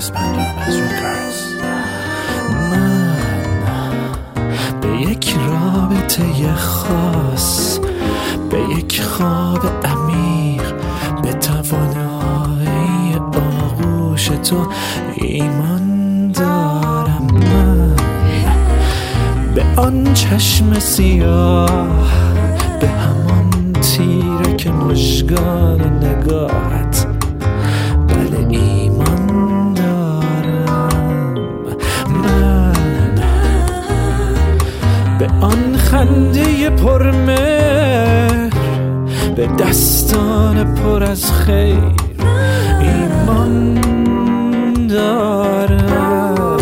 اسپندر مزرگرز. من به یک رابطه خاص، به یک خواب عمیق، به توانایی آغوش تو ایمان دارم. من به آن چشم سیاه، به همان تیره که مژگان نگاهت، بله ایمان دارم. من به آن خنده پرمهر، به دستان پر از خیر ایمان دارم.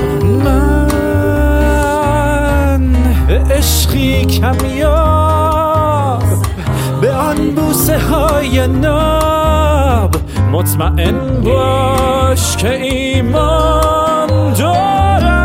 من به عشقی کمیاب، به آن بوسه های ناب، مطمئن باش که ایمان دارم.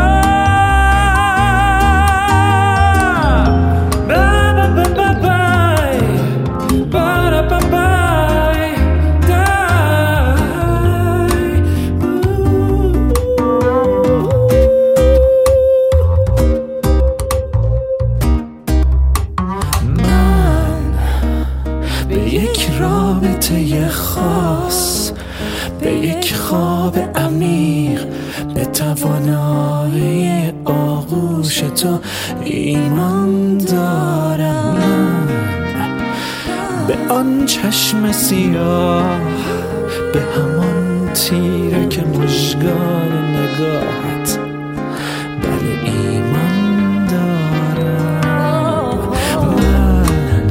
به یک رابطه خاص، به یک خواب عمیق، به توانایی آغوش تو ایمان دارم. من به آن چشم سیاه، به همان تیره که مژگان نگاهت، بله ایمان دارم. من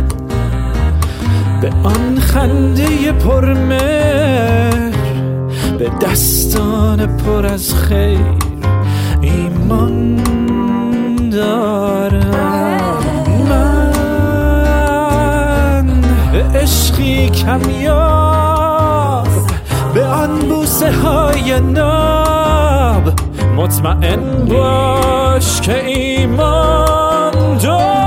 به آن خنده پرمهر، به دستان پر از خیر ایمان دارم. من به عشقی کمیاب، به آن بوسه های ناب، مطمئن باش که ایمان دارم.